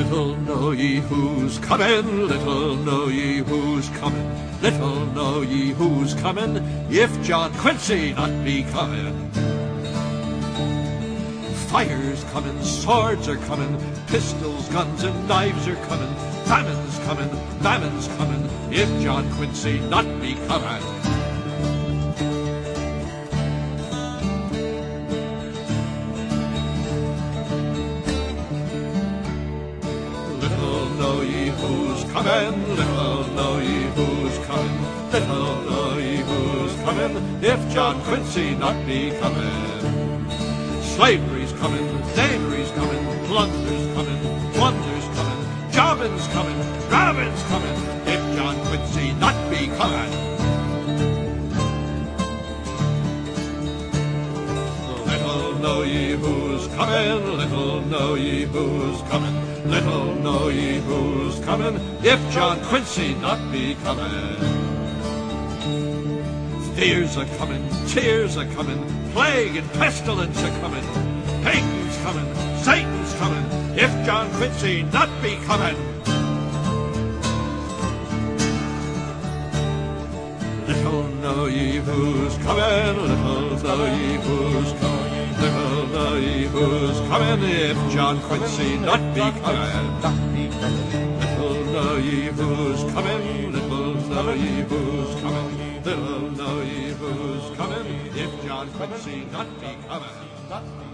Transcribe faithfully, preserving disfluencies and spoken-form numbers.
Little know ye who's coming, little know ye who's coming, little know ye who's coming, if John Quincy not be coming. Fire's coming, swords are coming, pistols, guns, and knives are coming, famine's coming, famines coming, if John Quincy not be coming. Little know ye who's coming, little know ye who's coming, little know ye who's coming, if John Quincy not be coming. Slavery's coming, knavery's coming, plunder's coming, plunder's coming, jobbing's coming, grabbing's coming, if John Quincy not be coming. Little know ye who's coming, little know ye who's coming, little know ye who's coming, if John Quincy not be coming. Fears are coming, tears are coming, plague and pestilence are coming, Satan's coming, Satan's coming, if John Quincy not be coming. Little know ye who's coming, little know ye who's coming, little know ye who's coming, if John Quincy not be coming. Little know ye who's coming, little know ye who's coming, little know ye who's coming, if John Quincy not be coming.